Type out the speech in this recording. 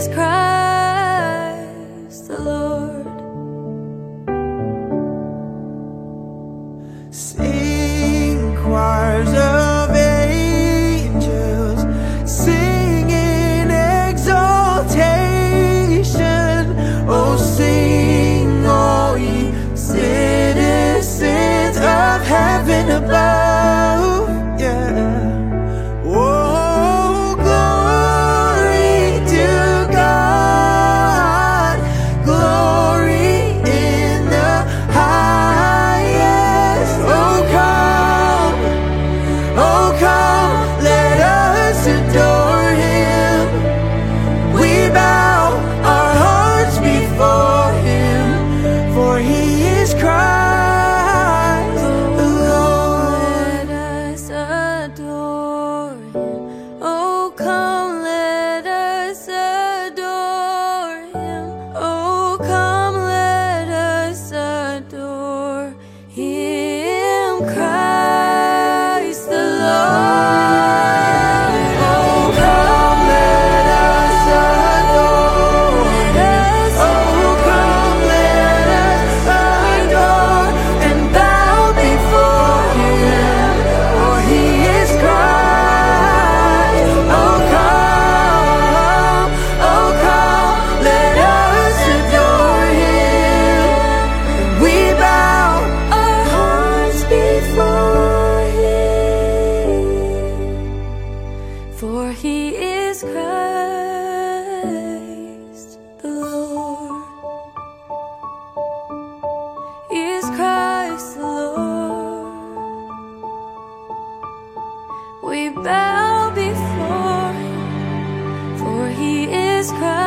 Christ the Lord. Sing, choirs of angels, sing in exaltation. Oh, sing, all ye citizens of heaven above. Yeah. Oh, glory to God, glory in the highest. Oh come, let us adore Him. We bow our hearts before Him, for He is Christ the Lord. Let us adore Him. Oh, come, let us adore Him. Oh, come, let us adore Him, Christ the Lord. Oh come, let us adore Him. Oh come, let us adore and bow before Him, for He is Christ. Oh come, let us adore Him. We bow Our hearts before Him, for He is Christ the Lord. He is Christ the Lord. We bow before Him, for He is Christ.